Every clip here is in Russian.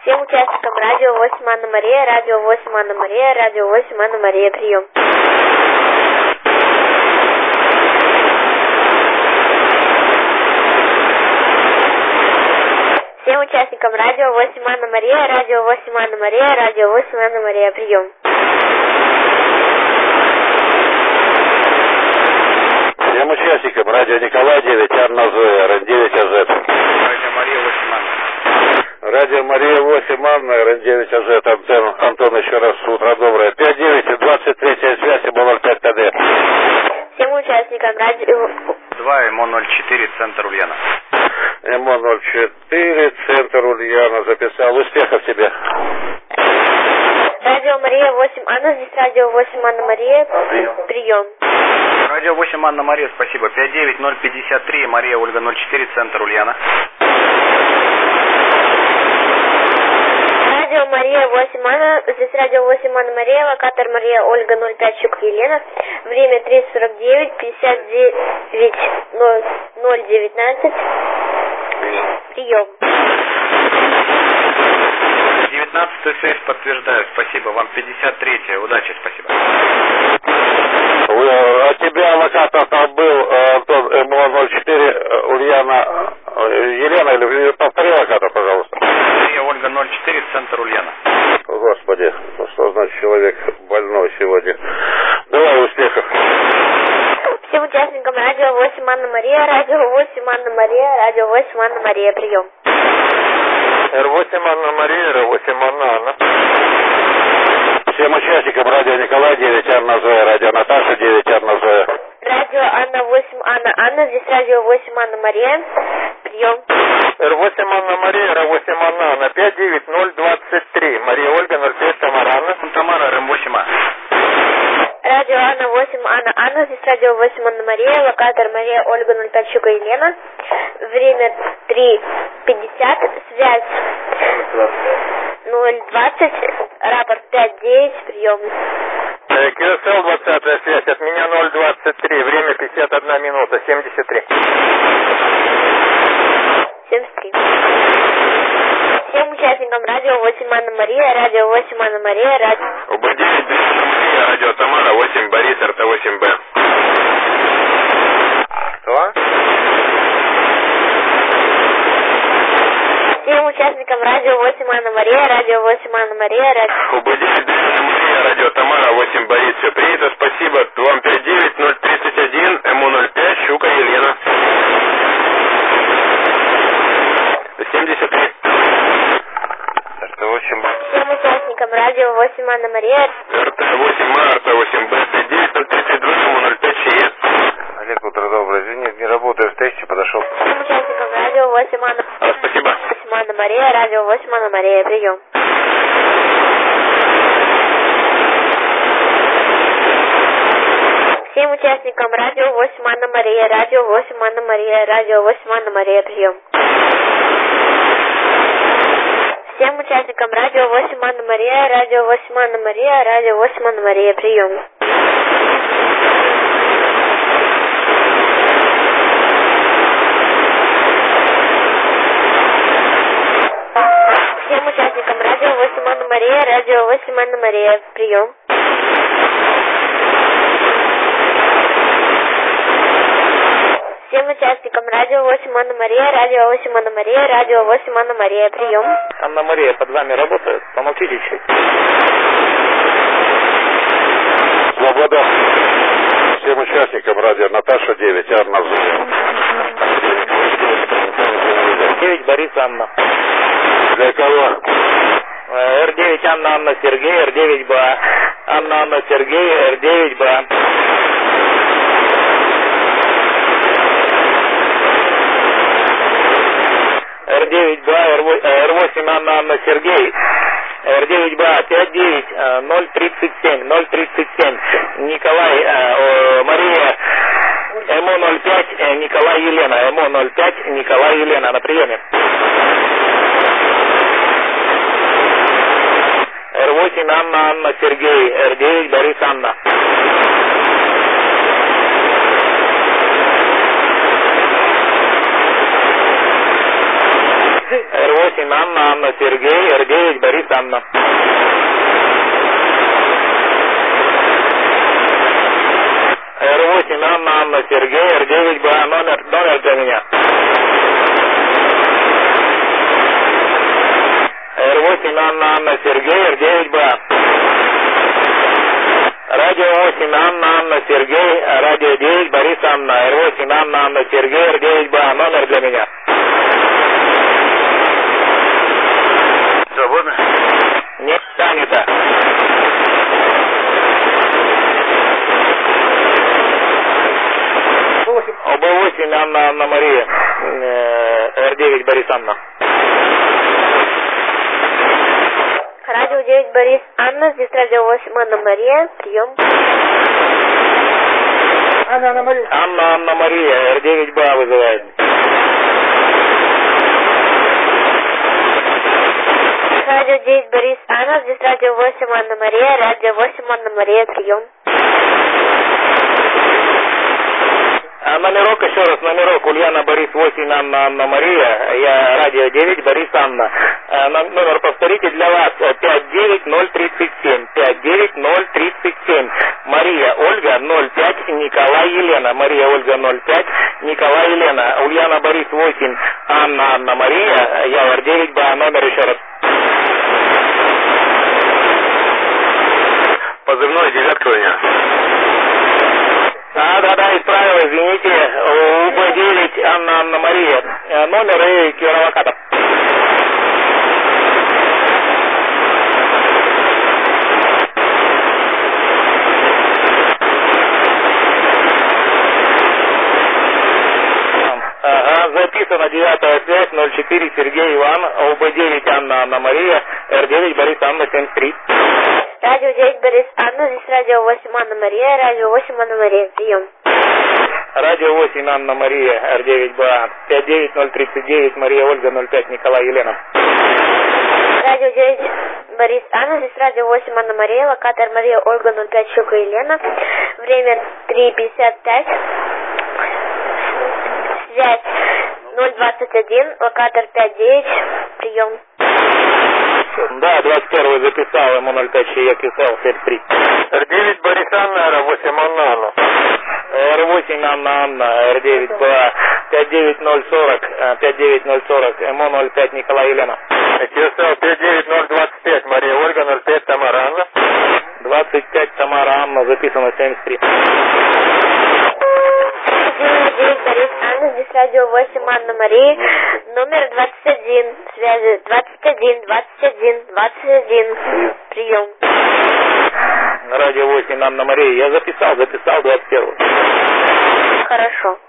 Всем участникам радио 8 Анна Мария, радио 8 Анна Мария, радио 8 Анна Мария, прием. Всем участникам радио 8 Анна Мария, радио 8 Анна Мария, радио 8 Анна Мария, прием. Всем участникам радио Николай 9, Анна Зоя, РН9 АЗ. Радио Мария 8 Анна. Радио Мария 8 Анна, РН9 АЗ, Антон, еще раз утро доброе. 59, 23 связь, МО-05 ТД. Всем участникам радио 2, МО-04, центр Ульяна. МО-04, центр Ульяна, записал. Успехов тебе. Радио Мария 8 Анна, здесь радио 8 Анна Мария, прием. Радио 8 Анна Мария, спасибо. 59053, Мария Ольга 04, центр Ульяна. Радио Мария 8 Анна, здесь радио 8 Анна Мария, локатор Мария Ольга 05, Щука Елена. Время 3:49, 59 019. Прием. 19-ю связь подтверждаю, спасибо. Вам 53-я, удачи, спасибо. А тебя локатор там был, Антон, МО-04, Ульяна, Елена, или повтори локатор, пожалуйста. Мария Ольга 04, центр Ульяна. Господи, что значит человек больной сегодня. Давай, успехов. Всем участникам радио 8 Анна Мария, радио 8 Анна Мария, радио 8 Анна Мария, прием. Р8 Анна Мария, Р8 Анна. Всем участникам радио Николай 9, Анна Зоя, радио Наташа 9, Анна Зоя. Радио Анна 8 Анна Анна, здесь радио 8 Анна Мария, прием. Р8 Анна Мария, Р8 Анна Анна, 59023, Мария Ольга 05, Тамара Анна. Тамара, РМ8А. Радио Анна 8 Анна Анна, здесь радио 8 Анна Мария, локатор Мария Ольга 05, Щука Елена. Время 3:50, связь 020, рапорт 59, прием. КСЛ 20 связь, от меня 023, время 51 минута, 73. 73. Всем участникам радио 8 Анна Мария, радио 8 Анна Мария, радио... УБ-9, Мария, радио Тамара, 8 Борис, РТ-8Б. Что? Всем участникам радио 8 Анна Мария, радио 8 Анна Мария, радио... УБ-9, Мария, радио Тамара, 8 Борис, все принято, спасибо. Вам 59031, МО-05, Щука Елена. 73. РТ-8Б. Всем участникам радио 8 Анна Мария... РТ-8А, РТ-8Б, 59032, МО-05, ЧЕ. Олег, утро доброе, извини, не работаю в тесте, подошел. Всем участникам радио 8 Анна... Спасибо. 8 Анна Мария, радио 8 Анна Мария, прием. Всем участникам радио 8 Анна Мария, радио 8 Анна Мария, радио 8 Анна Мария, прием. Всем участникам радио 8 Анна Мария, радио 8 Анна Мария, радио 8 Анна Мария, прием. Всем участникам радио 8 Анна Мария, радио 8 Анна Мария, прием. Всем участникам радио 8 Анна Мария, радио 8 Анна Мария, радио 8 Анна Мария, прием. Анна Мария под вами работает, помолчите чуть. Свобода. Всем участникам радио Наташа 9, Анна Зоя. 9 Борис Анна. Для кого? Р9 Анна Анна Сергей, Р9Б. Анна Анна Сергей, Р9Б. Р9Б, Р8 Анна Анна Сергей, Р9Б 59037, 037, Николай, Мария, МО-05, Николай Елена, МО-05, Николай Елена, на приеме. Р8 Анна Анна Сергей, Р9 Борис Анна. Р8 Анна Сергей, Р9 Борис Анна. Р8 Анна Сергей, Р9 БА, номер для меня. Р8 Анна Сергей, Р9 БА. Радио 8 Анна Сергей, радио 9 Борис Анна. Р8 Анна Сергей, Р9 БА, номер для меня. Свободно? Нет, занято. ОБ8 Анна Мария, Р9 Борис Анна. Радио 9 Борис Анна, здесь радио 8 Анна Мария, прием. Анна Мария, Р9 БА вызывает. Радио 9 Борис Анна, здесь радио 8 Анна Мария, радио 8 Анна Мария, прием. Номерок, еще раз, номерок Ульяна Борис 8 Анна Мария, я радио 9 Борис Анна. Номер повторите для вас 59037, 59037. Мария Ольга 05 Николай Елена, Мария Ольга 05 Николай Елена. Ульяна Борис 8 Анна Мария, я Р9 БА, номер еще раз. Позывной девятка у меня. Да, исправил, извините, УБ9 Анна Мария, номер и кировокатор. Записано 9-я связь, 04 Сергей Иван, ОБ9 Анна Мария, Р9 Борис Анна 73. Радио 9 Борис Анна, здесь радио 8 Анна Мария, радио 8 Анна Мария, прием. Радио 8 Анна Мария, Р9 БА, 59039 Мария Ольга 05 Николай Елена. Радио 9 Борис Анна, здесь радио 8 Анна Мария, локатор Мария Ольга 05 Щука Елена, время 3:55, связь 021, локатор 59, прием. Да, 21 записал, ему 05 я писал, 73. Р9 Борис Анна, Р8 Анна. Р8 Анна, Р9 БА, 59040, ему 05 Николай Елена. КСЛ 59025, Мария Ольга 05 Тамара Анна. 25 Тамара Анна, записано 73. Радио 9 Борис Анна, здесь радио 8 Анна Мария, номер 21, связи 21, прием. Радио 8 Анна Мария, я записал 21. Хорошо.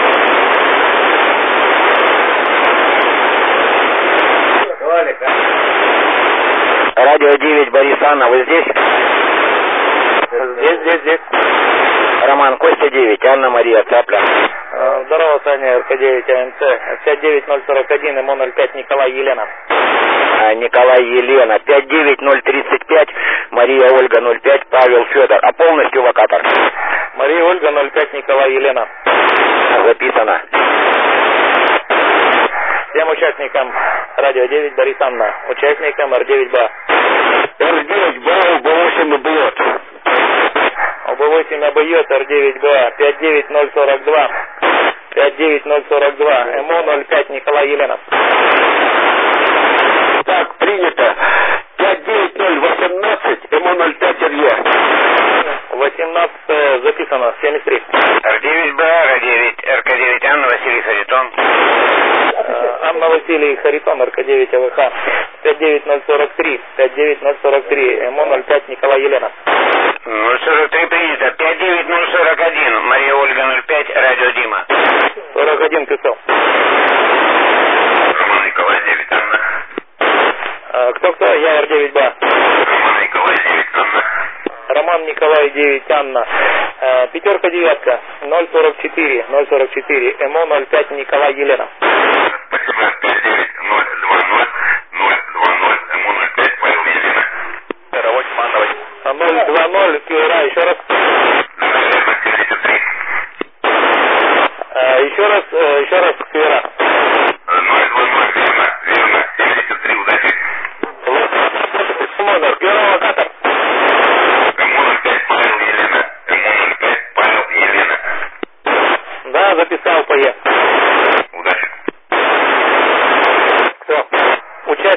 Радио 9 Борис Анна, вы здесь? Здесь. Роман Костя 9, Анна Мария, Цапля. Здорово, Саня, РК9 АМЦ, 59041, ему 05 Николай Елена. Николай Елена, 59035, Мария Ольга 05, Павел Федор, а полностью локатор? Мария Ольга 05 Николай Елена. Записано. Всем участникам радио 9 Борис Анна, участникам Р9 БА. Р9 БА, ОБ8 бьет. ОБ8 обьет, Р9 БА, 59042, 59042, МО 05 Николай Елена. Так, принято. 59018, МО 05 Илья. 18 записано, 73. Р9 БА, Р9, РК9 Анна Василий Харитон. Анна Василий Харитон, РК9 АВХ, 59043, МО 05 Николай Елена. 043 принято. 59041, Мария Ольга 05, радио Дима. 41 писал. Роман Николай 9, Анна. Кто? Я Р9 БА. Роман Николай 9, Анна. Роман Николай 9, Анна. Пятерка девятка, 044, МО 05 Николай Елена. Спасибо, 59020, МО 05, Павел Елена. 08 Анна. 020, Кюра, еще раз. Еще раз, Кюра. 020,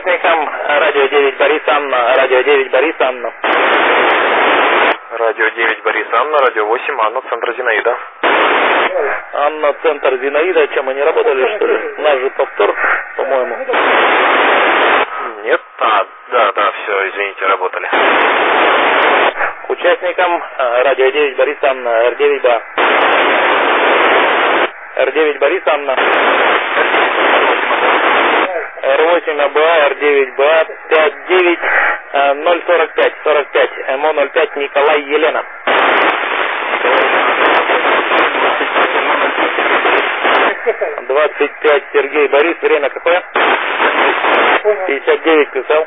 Участникам радио 9 Борис Анна, радио 9 Борис Анна. Радио 9 Борис Анна, радио 8 Анна, центр Зинаида. Анна, центр Зинаида, чем мы не работали, что ли? У нас же повтор, по-моему. Нет, да, все, извините, работали. Участникам радио 9 Борис Анна, R9Б. R9 Борис Анна. R8Б, R9Б, 59 045, 45, МО 05 Николай Елена. «25 Сергей Борис, время какое? 59 писал.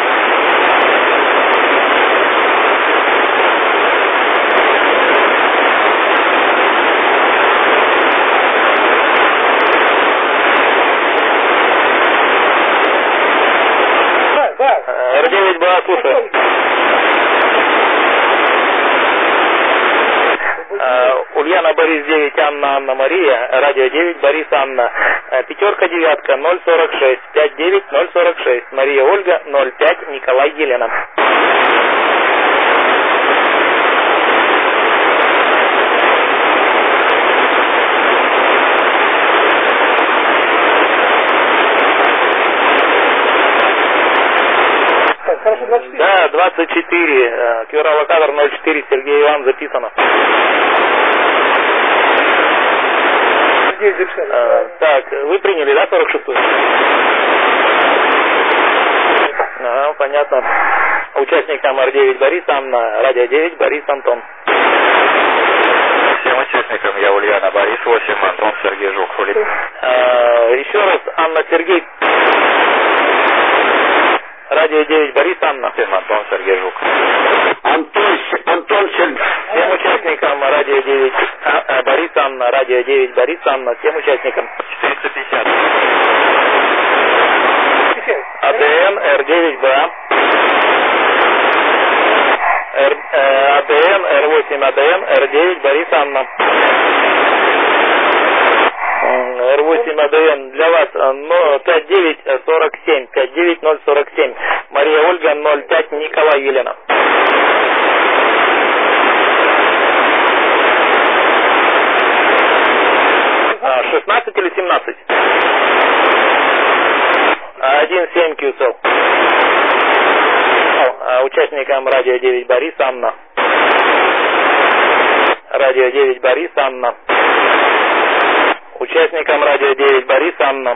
Р9Б, слушаю. Ульяна Борис 9, Анна Мария, радио 9 Борис Анна, 5 9 046 59 046, Мария Ольга 05 Николай Елена. Да, 24, QR-локатор 04, Сергей Иван, записано. Так, вы приняли, да, 46-ю? Ага, понятно. Участникам R9 Борис Анна, радио 9 Борис Антон. Всем участникам я Ульяна Борис 8, Антон Сергей Жуков. Еще раз, Анна Сергей. Радио 9 Борис Анна. Всем Антон Сергей Жуков. Антон Сергей. Всем участникам радио 9 Борис Анна, радио 9 Борис Анна, всем участникам. 450. АТН R9Б. АТН R8 АТН R9 Борис Анна. R8 АДН для вас 5947, 59047, Мария Ольга 05 Николай Елена. А, 16 или 17? 1,7 QSL. Участникам радио 9 Борис Анна. Радио 9 Борис Анна. Участникам радио 9 Борис Анна.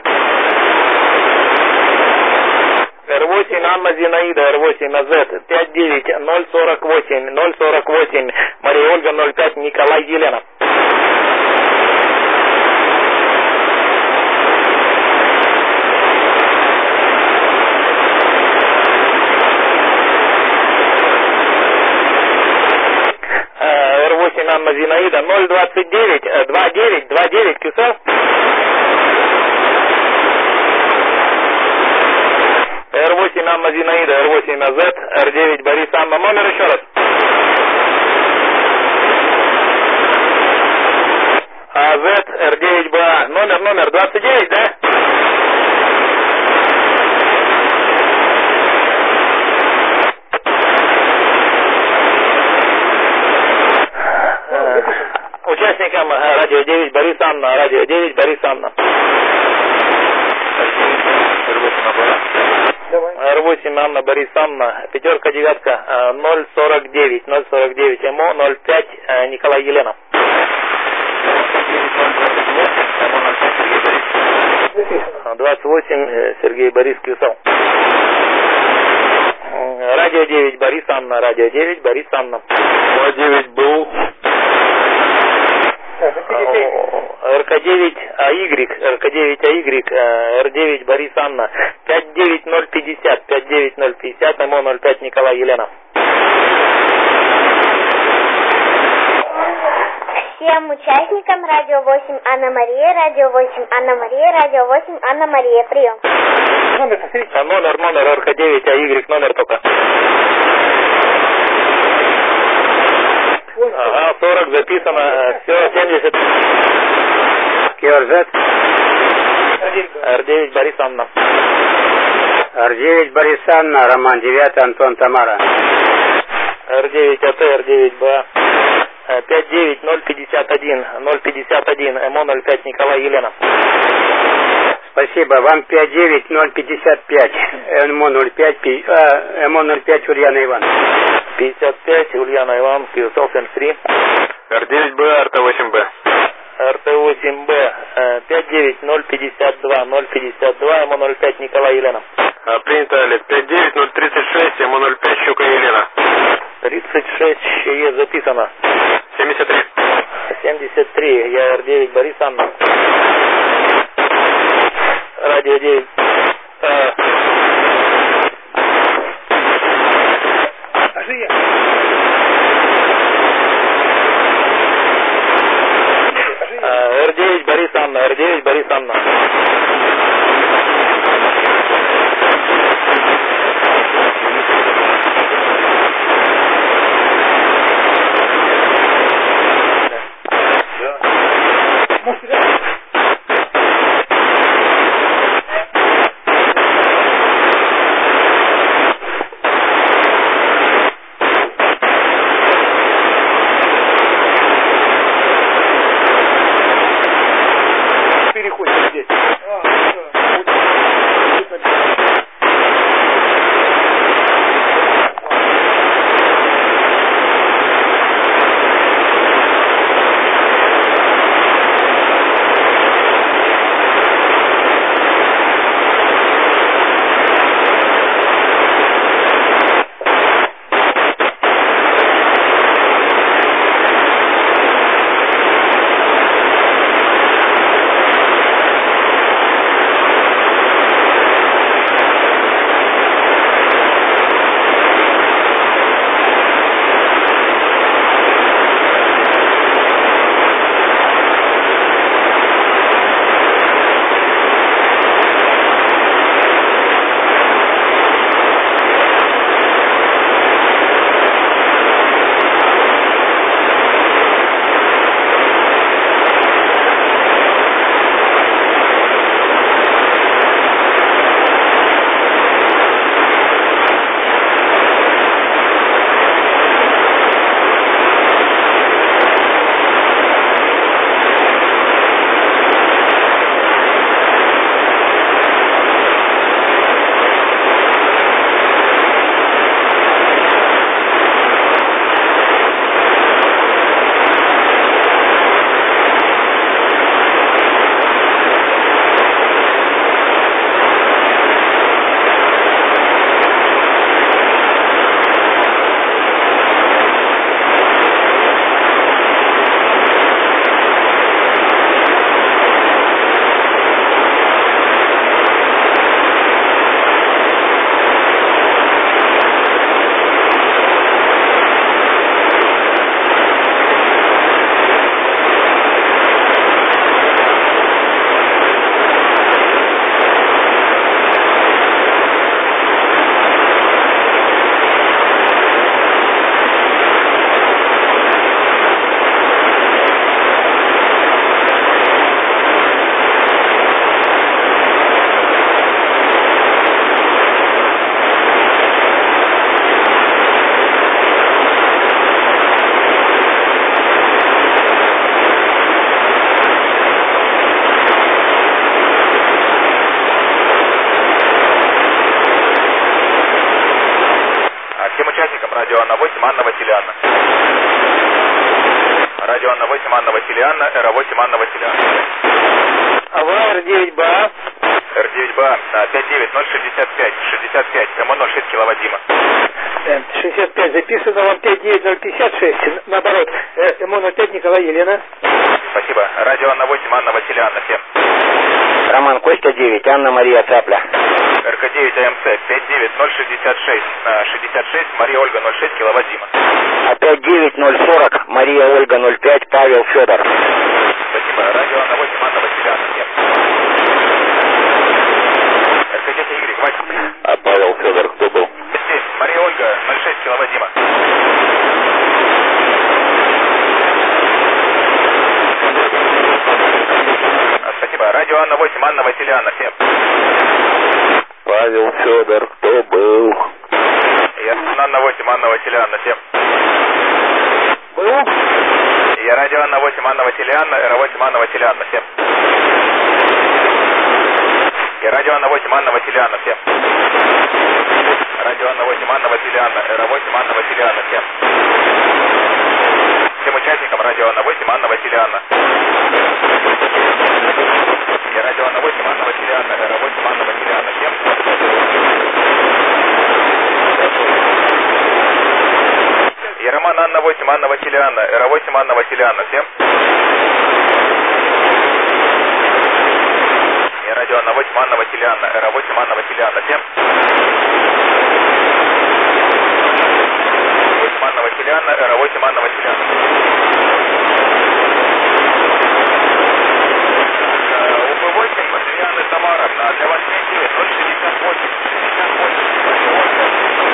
R8 Анна Зинаида, R8 АЗ 59 048 048, Мария Ольга 05 Николай Елена. R8 Анна Зинаида 029 29 29 QSL. R8 Анна Зинаида, R8 АЗ, R9 Борис Анна. Номер еще раз. АЗ, R9БА. Номер 29, да? Участникам радио 9 Борис Анна, радио 9 Борис Анна. R8 Анна Борис Анна, 5 9 049 049, МО 05 Николай Елена. 28 Сергей Борис QSL. Радио 9 Борис Анна, радио 9 Борис Анна. 9 был. РК9 АY, РК9 АY, Р9 Борис Анна, 59050, 59050, МО 05 Николай Елена. Всем участникам радио 8 Анна Мария, радио 8 Анна Мария, радио 8 Анна Мария, прием. Номер РК9 АY, номер только. Ага, 40 записано, все, 70. QRZ. R9 Борис Анна. Р9 Борис Анна, Роман 9, Антон Тамара. Р9 АТ, Р9Б. 59051, 051, МО-05 Николай Елена. Спасибо. Вам 59055, МО-05 Ульяна Иван. 55, Ульяна Иван, Селфин-3. Р9Б, РТ8Б. РТ8Б, 59052, 052, МО-05 Николай Елена. Принято, Олег. 59036, МО-05 Щука Елена. 36 есть записано. 73. 73, я Р9 Борис Анна. Радио 9. Р9 Борис Анна, Р9 Борис Анна. Радио Анна 8, Анна Васильевна. Радио Анна 8, Анна Васильевна, Р8, Анна Васильевна. РД9Б. Р9Б, 59065, 65, МО-06 киловатт-дима. 65 записано, вам 59056, наоборот, МО-05 Николай Елена. Спасибо. Радио Анна 8, Анна Васильевна, всем. Роман Костя 9, Анна Мария Цапля. РК9 АМЦ, 59066, 66, Мария Ольга 06 киловатт-дима. Опять 9040, Мария Ольга 05, Павел Федор. Спасибо. Радио Анна 8, Анна Васильевна, всем. РК9 Y, Вася. А Павел Федор кто был? Здесь, Мария Ольга 06 киловатт-дима. Спасибо. Радио Анна 8, Анна Васильевна, всем. Павел, Федор, кто был? Я Анна 8, Анна Василиана 7. Был? Я радио Анна 8, Анна Василиана, Эра 8, Анна Василиана 7. Я радио Анна 8, Анна Василиана 7. Радио Анна 8, Анна Василиана, Эра 8, Анна Василиана 7. Всем участникам радио Анна 8, Анна Василиана. Я радио Анна 8, Анна Василиана, Эра 8, Анна Василиана 7. Я Роман Анна 8, Анна Василиана, Эра 8, Анна Василиана 7. Я радио Анна 8, Анна Василиана, Эра 8, Анна Василиана 7. Анна Василиана, Эра 8, Анна Василиана. УП-8, Василиана Тамаровна, для вас 068, 58.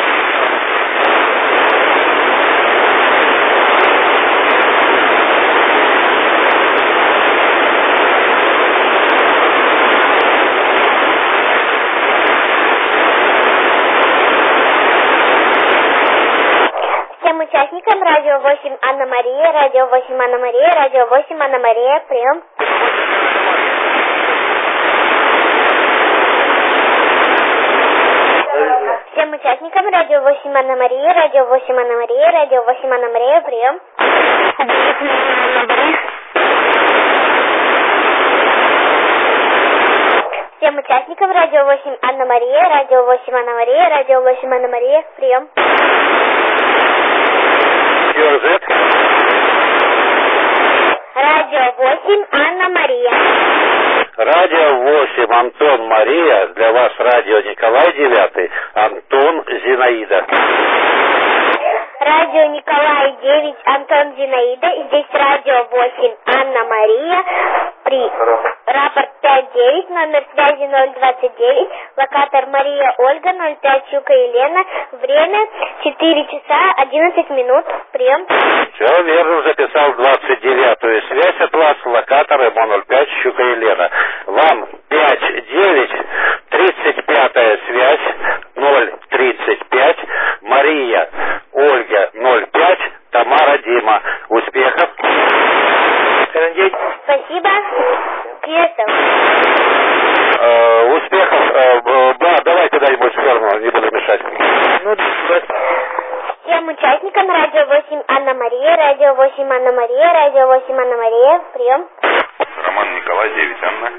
Участникам радио 8 Анна Мария, радио 8 Анна Мария, радио 8 Анна Мария, прием. Всем участникам радио 8 Анна Мария, радио 8 Анна Мария, радио 8 Анна Мария, прием. Всем участникам радио 8 Анна Мария, радио 8 Анна Мария, радио 8 Анна Мария, прием. Радио 8 Анна Мария. Радио 8 Антон Мария, для вас радио Николай 9, Антон Зинаида. Радио Николай 9, Антон Зинаида, здесь радио 8 Анна Мария, рапорт 59, номер связи 029, локатор Мария Ольга, 05 Щука Елена, время 4 часа 11 минут, прием. Все верно, записал 29-ю связь от вас, локатор МО 05 Щука Елена. Вам 59, 35-я связь 035, Мария Ольга 05, Тамара Дима. Успехов. Спасибо. Кирсов. Успехов. Да, давай куда-нибудь в сторону, не буду мешать. Всем участникам радио 8 Анна Мария, радио 8 Анна Мария, радио 8 Анна Мария, прием. Роман Николай 9 Анна.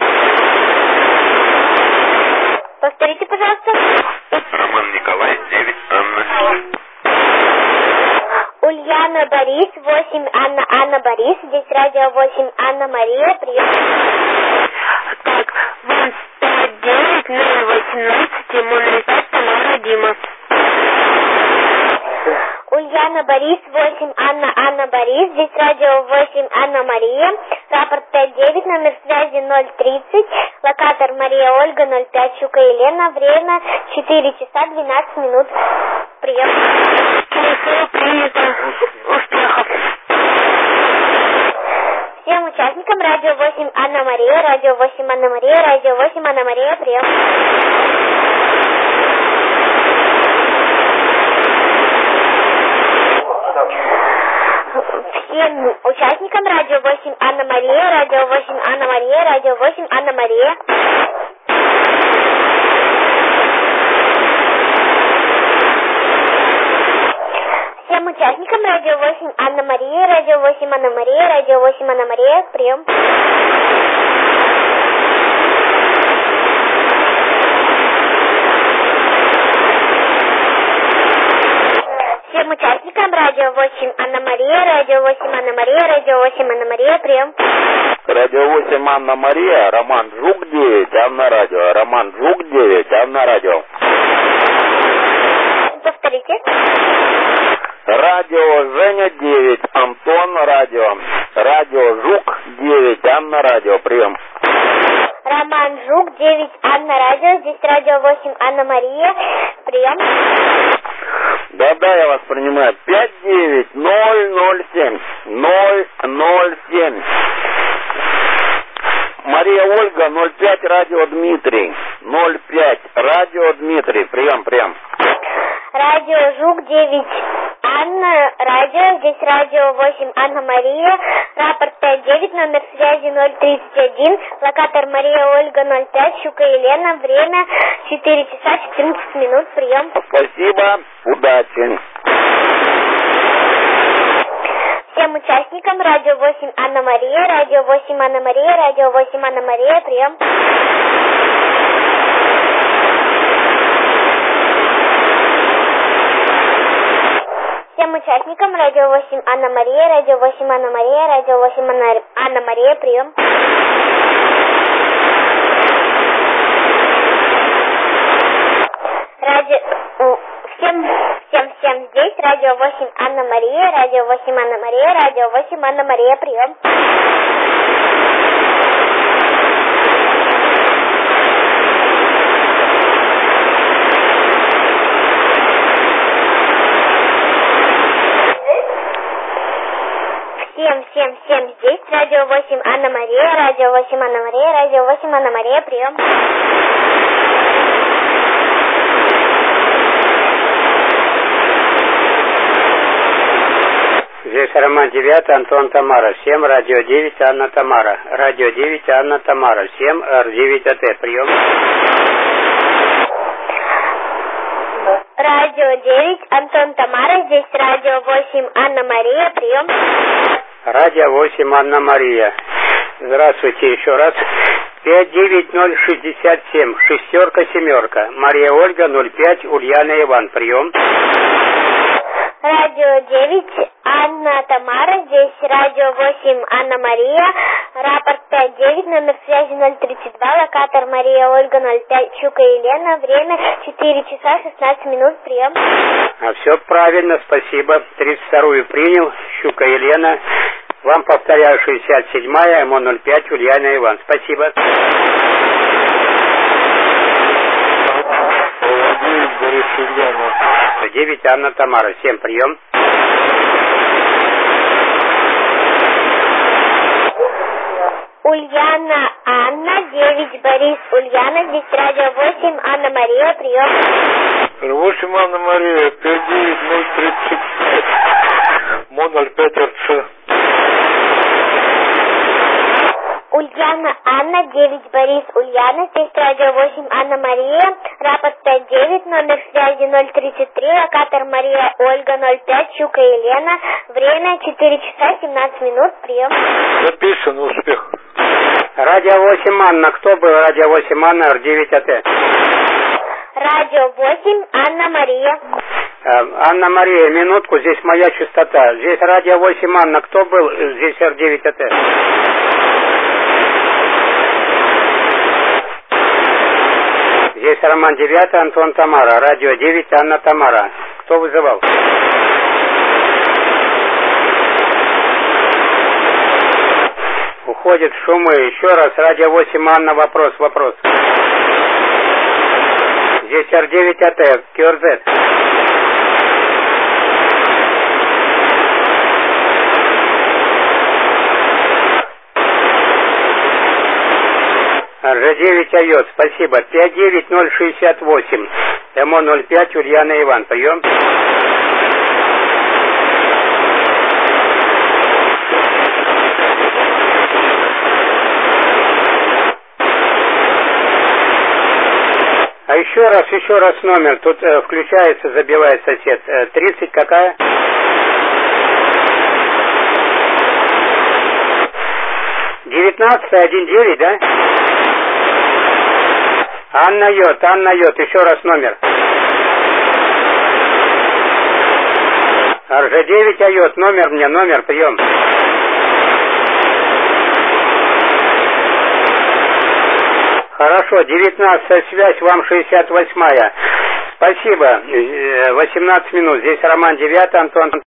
Повторите, пожалуйста. Роман Николай 9 Анна. Ульяна Борис, 8 Анна, Анна Борис, здесь радио 8 Анна Мария, прием. Так, вам 59 018 005 Тамара Дима. Ульяна Борис, 8 Анна, Анна Борис, здесь радио 8 Анна Мария, рапорт 59, номер связи 030, локатор Мария Ольга, 05 Щука Елена, время 4 часа 12 минут, прием. Все принято. Успехов. Всем участникам радио 8 Анна Мария, радио 8 Анна Мария, радио 8 Анна Мария, прием. Всем участникам радио 8 Анна Мария, радио 8 Анна Мария, радио 8 Анна Мария. Всем участникам радио 8 Анна Мария, радио 8 Анна Мария, радио 8 Анна Мария, прием. Всем участникам радио 8 Анна Мария, радио 8 Анна Мария, радио 8 Анна Мария, прием. Радио 8 Анна Мария, Роман Жук 9, Анна Радио. Роман Жук 9, Анна Радио. Повторите. Радио Женя 9, Антон Радио. Радио Жук 9, Анна Радио. Прием. Роман Жук 9, Анна Радио. Здесь радио 8 Анна Мария. Прием. Да, я вас принимаю. 59007. 007. Мария Ольга, 05, радио Дмитрий. 05, радио Дмитрий. Прием, прием. Радио Жук 9. Анна, радио, здесь радио 8, Анна Мария, рапорт 59, номер связи 031, локатор Мария Ольга 05, Щука Елена, время 4 часа 14 минут, прием. Спасибо, удачи. Всем участникам радио 8 Анна Мария, радио 8 Анна Мария, радио 8 Анна Мария, прием. Всем участникам радио 8 Анна Мария, радио 8 Анна Мария, радио 8 Анна Мария, прием. Всем здесь радио 8 Анна Мария, радио 8 Анна Мария, радио 8 Анна Мария, прием. Всем здесь радио 8 Анна Мария, радио 8 Анна Мария, радио 8 Анна Мария, прием. Здесь Роман 9, Антон Тамара. Всем радио 9, Анна Тамара. Радио 9, Анна Тамара. Всем Р9АТ. Прием. Радио 9, Антон Тамара. Здесь радио 8, Анна Мария. Прием. Радио 8, Анна Мария. Здравствуйте еще раз. 59067, шестерка, семерка. Мария Ольга, 05, Ульяна Иван. Прием. Радио 9, Анна Тамара, здесь радио 8, Анна Мария, рапорт 59, номер связи 032, локатор Мария Ольга 05, Щука Елена, время 4 часа 16 минут, прием. Все правильно, спасибо. 32-ю принял, Щука Елена. Вам повторяю, 67-я, МО-05, Ульяна Иван. Спасибо. 9, Анна Тамара. Всем прием. Ульяна Анна, 9, Борис Ульяна, здесь радио 8, Анна Мария, прием. 8 Анна Мария, 59035, МО-05 РЦ. Ульяна Анна, 9, Борис Ульяна, здесь радио 8, Анна Мария, рапорт 59, номер связи 033, локатор Мария Ольга 05, Щука Елена, время 4 часа 17 минут, прием. Записан, успех. Радио 8 Анна, кто был? Радио 8 Анна, Р9АТ. Радио 8, Анна Мария. Анна Мария, минутку, здесь моя частота. Здесь радио 8 Анна, кто был? Здесь Р9АТ. Здесь Роман 9, Антон Тамара. Радио 9, Анна Тамара. Кто вызывал? Уходит шумы. Еще раз. Радио 8, Анна. Вопрос. Здесь Р9АТ. КРЗ. Ж9 АЙОТ, спасибо. 59068. МО-05, Ульяна Иван. Прием. А еще раз номер. Тут включается, забивает сосед. 30 какая? 1919, да? Анна Йот, еще раз номер. РЖ9 АЙОТ, номер, прием. Хорошо, 19-я связь, вам 68-я. Спасибо, 18 минут. Здесь Роман 9, Антон.